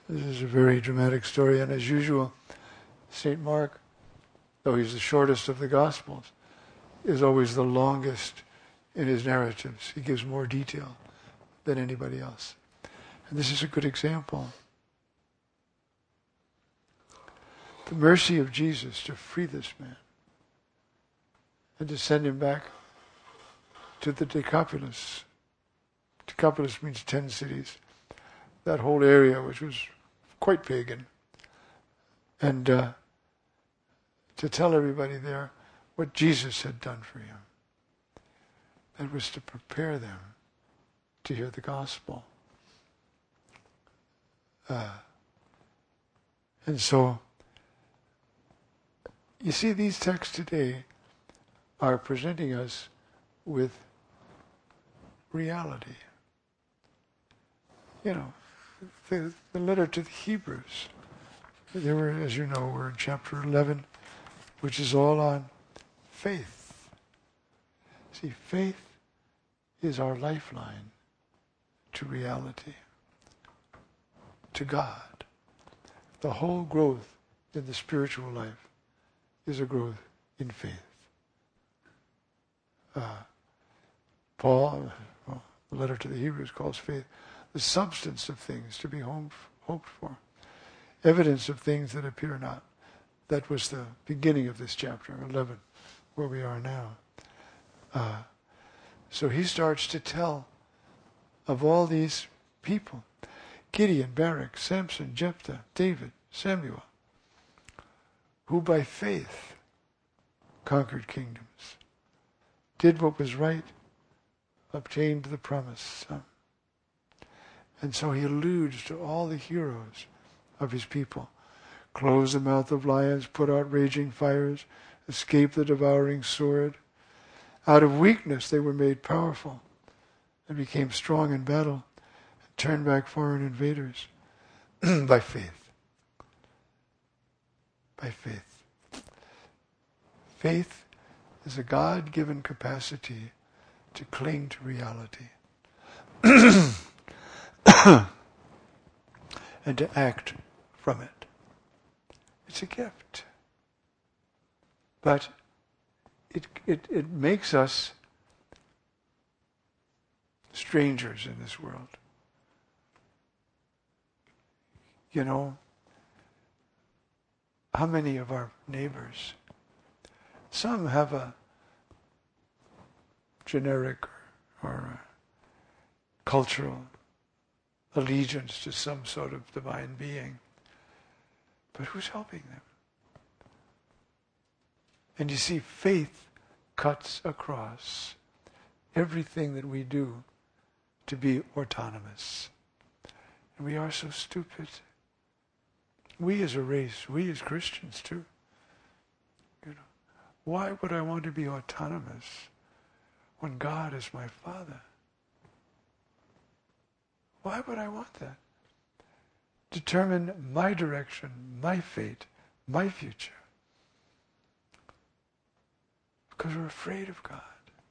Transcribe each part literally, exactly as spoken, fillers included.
This is a very dramatic story, and as usual, Saint Mark, though he's the shortest of the Gospels, is always the longest in his narratives. He gives more detail than anybody else. And this is a good example. The mercy of Jesus to free this man and to send him back to the Decapolis. Decapolis means ten cities. That whole area, which was quite pagan. And uh, to tell everybody there what Jesus had done for him. That was to prepare them to hear the gospel. Uh, and so, you see, these texts today are presenting us with reality. You know, the, the letter to the Hebrews, they were, as you know, we're in chapter eleven, which is all on faith. See, faith is our lifeline to reality, to God. The whole growth in the spiritual life is a growth in faith. Uh, Paul, well, the letter to the Hebrews calls faith the substance of things to be hoped for, evidence of things that appear not. That was the beginning of this chapter eleven, where we are now. Uh, so he starts to tell of all these people, Gideon, Barak, Samson, Jephthah, David, Samuel, who by faith conquered kingdoms, did what was right, obtained the promised son. And so he alludes to all the heroes of his people. Closed the mouth of lions, put out raging fires, escaped the devouring sword. Out of weakness they were made powerful and became strong in battle and turned back foreign invaders by faith. By faith. Faith is a God-given capacity to cling to reality and to act from it. It's a gift. But it, it, it makes us strangers in this world. You know, how many of our neighbors, some have a generic or, or a cultural allegiance to some sort of divine being, but who's helping them? And you see, faith cuts across everything that we do to be autonomous. And we are so stupid. We as a race, we as Christians too. You know, why would I want to be autonomous when God is my Father? Why would I want that? Determine my direction, my fate, my future. Because we're afraid of God.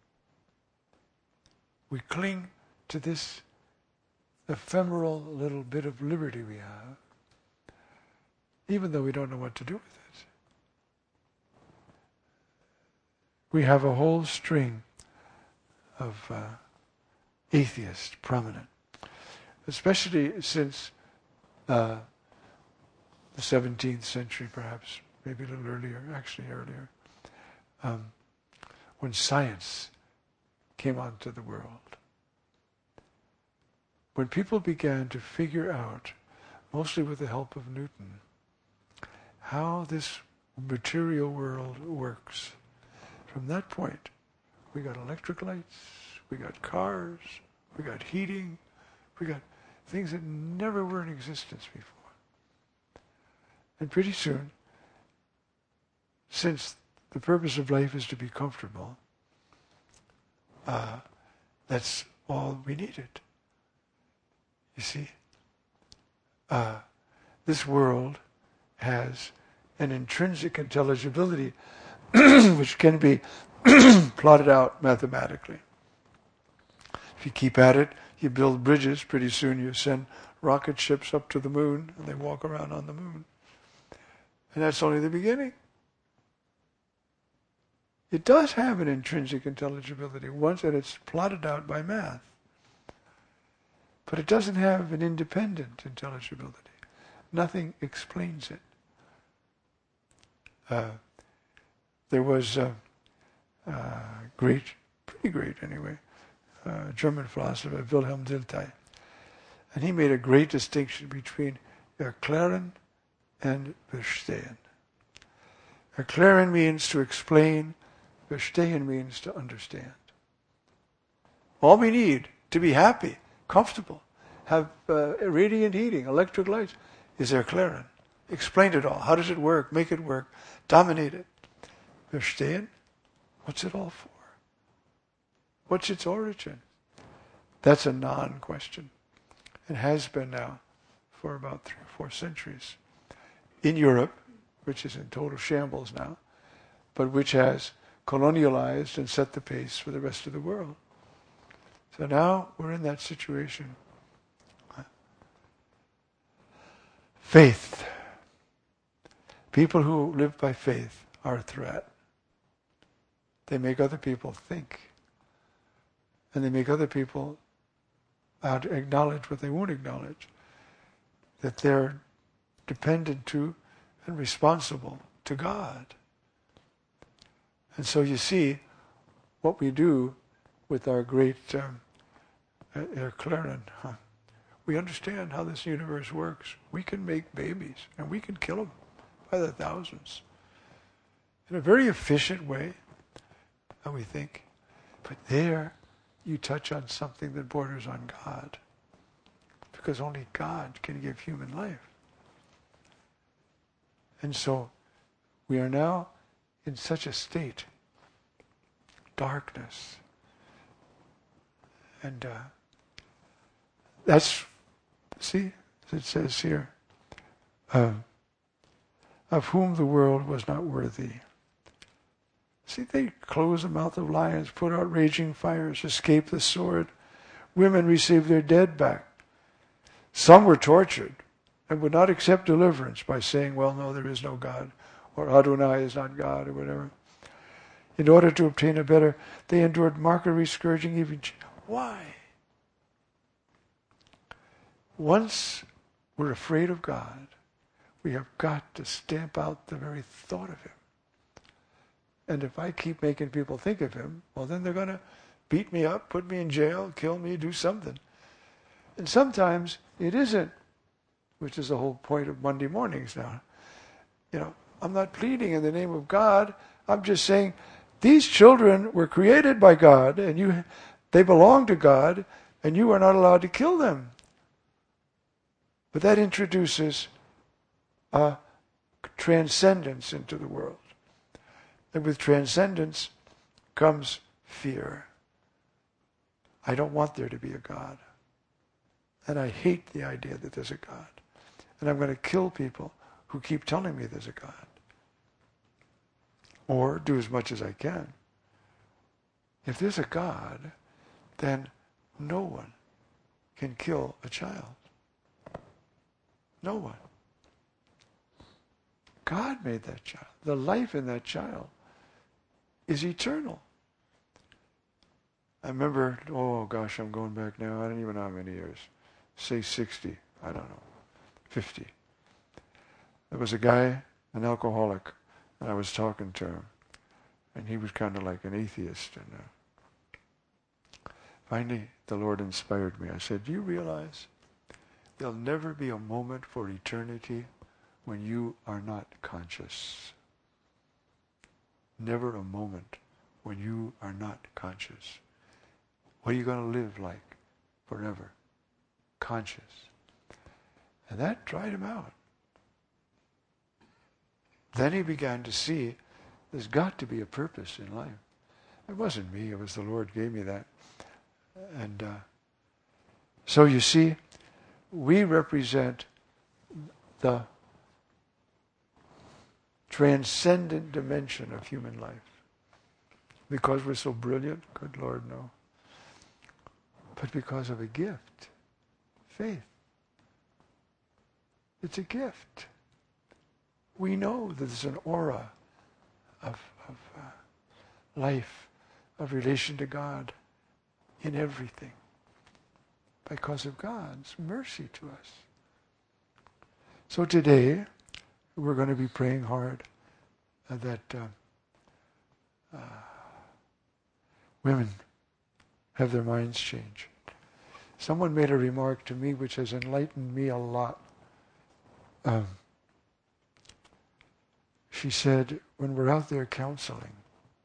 We cling to this ephemeral little bit of liberty we have, even though we don't know what to do with it. We have a whole string of uh, atheists prominent, especially since uh, the seventeenth century, perhaps, maybe a little earlier, actually earlier, um, when science came onto the world. When people began to figure out, mostly with the help of Newton, how this material world works. From that point, we got electric lights, we got cars, we got heating, we got things that never were in existence before. And pretty soon, since the purpose of life is to be comfortable, uh, that's all we needed. You see, uh, this world has an intrinsic intelligibility which can be plotted out mathematically. If you keep at it, You build bridges, pretty soon you send rocket ships up to the moon, and they walk around on the moon. And that's only the beginning. It does have an intrinsic intelligibility once that it's plotted out by math. But it doesn't have an independent intelligibility. Nothing explains it. Uh, there was a, a great, pretty great anyway, uh, German philosopher, Wilhelm Dilthey. And he made a great distinction between erklären and verstehen. Erklären means to explain, verstehen means to understand. All we need to be happy, comfortable, have uh, radiant heating, electric lights, is erklären. Explain it all. How does it work? Make it work. Dominate it. Verstehen? What's it all for? What's its origin? That's a non-question. It has been now for about three or four centuries. In Europe, which is in total shambles now, but which has colonialized and set the pace for the rest of the world. So now we're in that situation. Faith. People who live by faith are a threat. They make other people think. And they make other people out acknowledge what they won't acknowledge. That they're dependent to and responsible to God. And so you see what we do with our great um, erklären. Huh? We understand how this universe works. We can make babies and we can kill them by the thousands in a very efficient way, and we think. But there you touch on something that borders on God, because only God can give human life. And so we are now in such a state, darkness. And uh, that's, see, it says here, uh, of whom the world was not worthy. See, they close the mouth of lions, put out raging fires, escape the sword. Women receive their dead back. Some were tortured and would not accept deliverance by saying, well, no, there is no God, or Adonai is not God, or whatever. In order to obtain a better, they endured mockery, scourging, even... Why? Once we're afraid of God, we have got to stamp out the very thought of Him. And if I keep making people think of Him, well, then they're going to beat me up, put me in jail, kill me, do something. And sometimes it isn't, which is the whole point of Monday mornings now. You know, I'm not pleading in the name of God. I'm just saying these children were created by God, and you, they belong to God, and you are not allowed to kill them. But that introduces a transcendence into the world. And with transcendence comes fear. I don't want there to be a God. And I hate the idea that there's a God. And I'm going to kill people who keep telling me there's a God. Or do as much as I can. If there's a God, then no one can kill a child. No one. God made that child. The life in that child is eternal. I remember, oh gosh, I'm going back now, I don't even know how many years. Say sixty, I don't know, fifty. There was a guy, an alcoholic, and I was talking to him. And he was kind of like an atheist. And uh, finally, the Lord inspired me. I said, do you realize there'll never be a moment for eternity when you are not conscious? Never a moment when you are not conscious. What are you going to live like forever? Conscious. And that dried him out. Then he began to see there's got to be a purpose in life. It wasn't me, it was the Lord gave me that. And uh, so you see, we represent the transcendent dimension of human life. Because we're so brilliant? Good Lord, no. but because of a gift, faith. It's a gift. We know that there's an aura of, of uh, life, of relation to God in everything because of God's mercy to us. So today, we're going to be praying hard uh, that uh, uh, women have their minds changed. Someone made a remark to me which has enlightened me a lot. Um, she said, when we're out there counseling,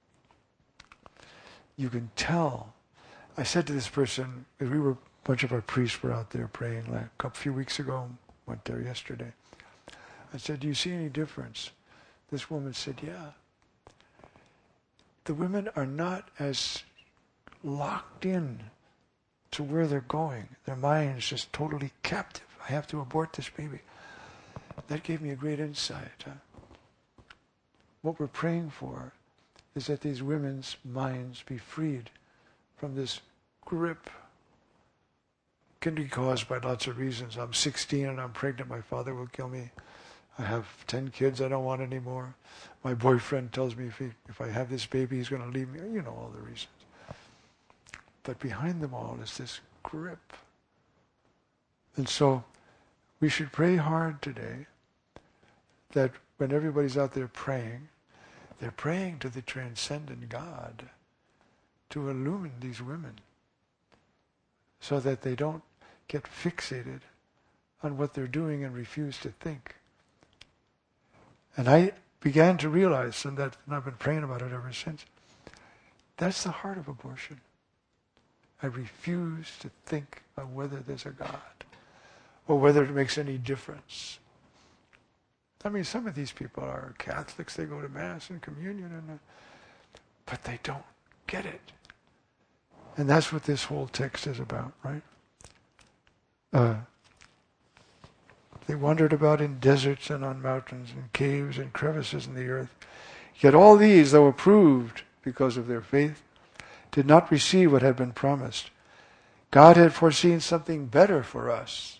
you can tell. I said to this person, because we were, a bunch of our priests were out there praying like a couple, few weeks ago, went there yesterday. I said, do you see any difference? This woman said, yeah. The women are not as locked in to where they're going. Their mind's just totally captive. I have to abort this baby. That gave me a great insight. Huh? What we're praying for is that these women's minds be freed from this grip. It can be caused by lots of reasons. I'm sixteen and I'm pregnant. My father will kill me. I have ten kids. I don't want any more. My boyfriend tells me if, he, if I have this baby, he's going to leave me. You know all the reasons. But behind them all is this grip. And so we should pray hard today that when everybody's out there praying, they're praying to the transcendent God to illumine these women so that they don't get fixated on what they're doing and refuse to think. And I began to realize, and, that, and I've been praying about it ever since, that's the heart of abortion. I refuse to think of whether there's a God or whether it makes any difference. I mean, some of these people are Catholics, they go to Mass and communion, and uh, but they don't get it. And that's what this whole text is about, right? Uh, they wandered about in deserts and on mountains and caves and crevices in the earth. Yet all these, though approved because of their faith, did not receive what had been promised. God had foreseen something better for us.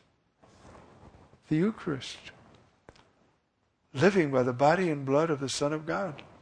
The Eucharist. Living by the body and blood of the Son of God.